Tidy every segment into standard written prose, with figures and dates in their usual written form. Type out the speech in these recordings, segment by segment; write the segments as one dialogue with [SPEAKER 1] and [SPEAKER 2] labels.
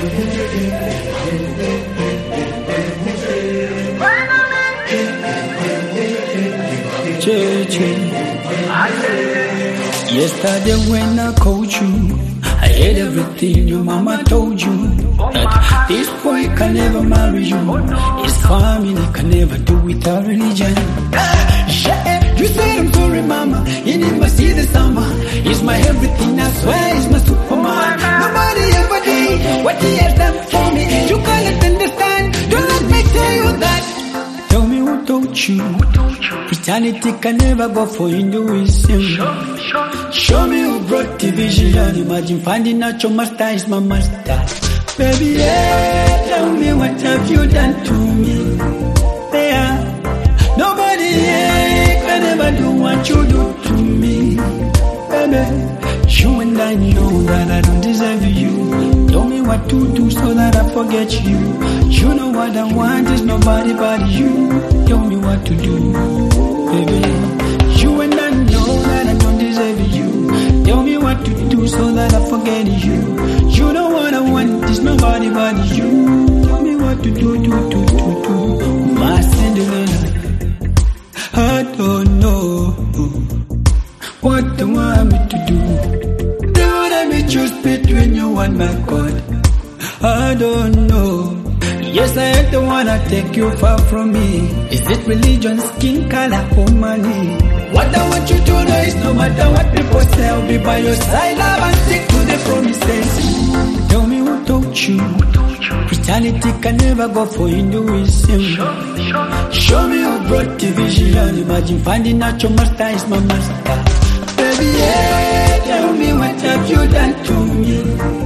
[SPEAKER 1] Yesterday when I called you, I heard everything your mama told you. That this boy can never marry you. His family can never do without religion. Yeah, you said I'm sorry, mama. You never see the summer. He's my everything, I swear he's my Superman. Nobody ever did what he has done for me. You cannot understand. Don't let me tell you that. Tell me who told you Christianity can never go for Hinduism. Show me who brought division. Imagine finding out your master is my master. Baby, yeah, tell me what have you done to me. Yeah, nobody can ever do what you do to me. Baby, you and I know that I don't deserve you. Tell me what to do so that I forget you. You know what I want is nobody but you. Tell me what to do, baby. You and I know that I don't deserve you. Tell me what to do so that I forget you. You know what I want is nobody but you. Tell me what to do, my Cinderella. I don't know what do you want me to do. Don't let me choose between you and my God. I don't know. Yes, I don't wanna take you far from me. Is it religion, skin color, or money? What I want you to know is no matter what people say, I'll be by your side, love, and stick to the promises. Tell me who told you Christianity can never go for Hinduism. Show me who brought division. Imagine finding out your master is my master. Baby, yeah, tell me what have you done to me.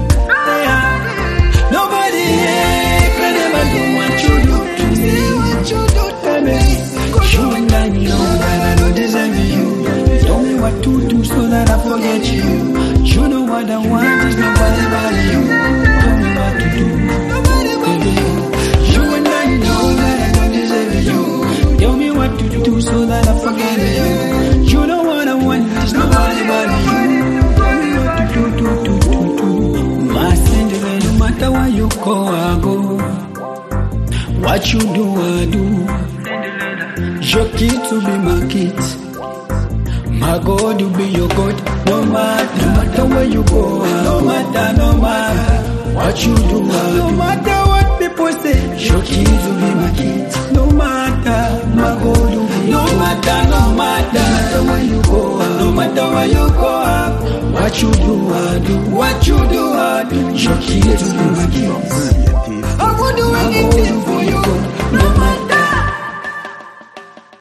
[SPEAKER 1] Yeah, nobody can ever do what you do to me. Baby, you and I know that I don't deserve you. Tell me what to do so that I forget you. You know what I want is nobody but you. Tell me what to do, baby. You and I know that I don't deserve you. Tell me what to do so that I forget you. You know what I want is nobody but you. Tell me what to do, my Cinderella. No matter where you go, I go. What you do, I do. Your kids will be my kids. My God will be your God. No matter where you go, no matter what you do, no matter what people say, your kids will be my kids. No matter, my God will be no matter where you go, no matter where you go, what you do, I do. What you do, I do. Your kids will be my kids.